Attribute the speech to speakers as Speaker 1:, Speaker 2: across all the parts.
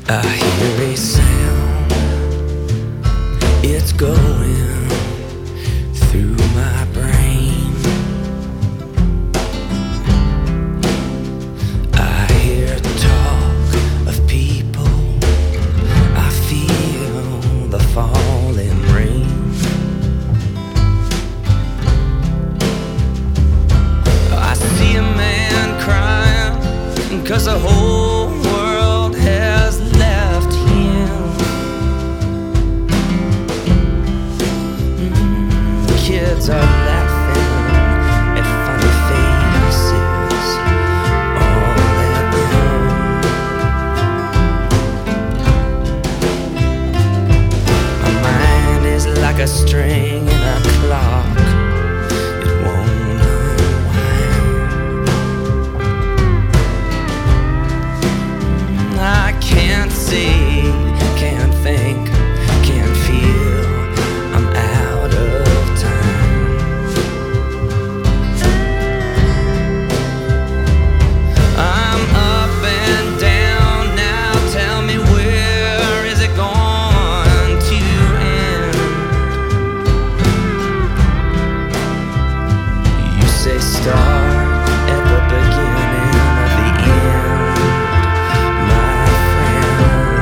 Speaker 1: I hear a sound, it's going through my brain. I hear talk of people, I feel the falling rain. I see a man crying 'cause the whole world has left him. Kids are laughing at funny faces all at home. My mind is like a string in a clock, it won't unwind. I can't see, can't think, can't feel, I'm out of time. I'm up and down now, tell me where is it going to end? You say start at the beginning of the end, my friend.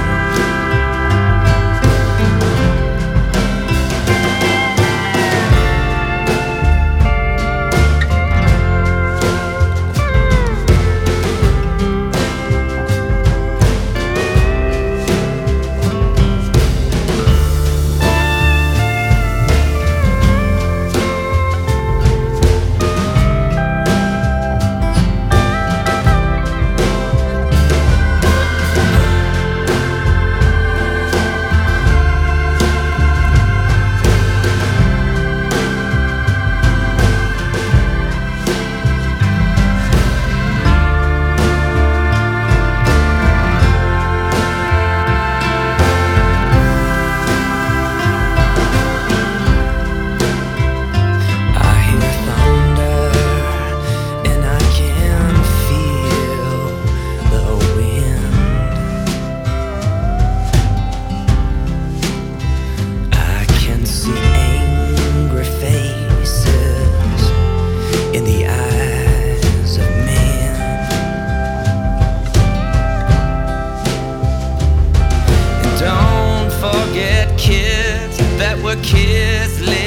Speaker 1: Kids that were kids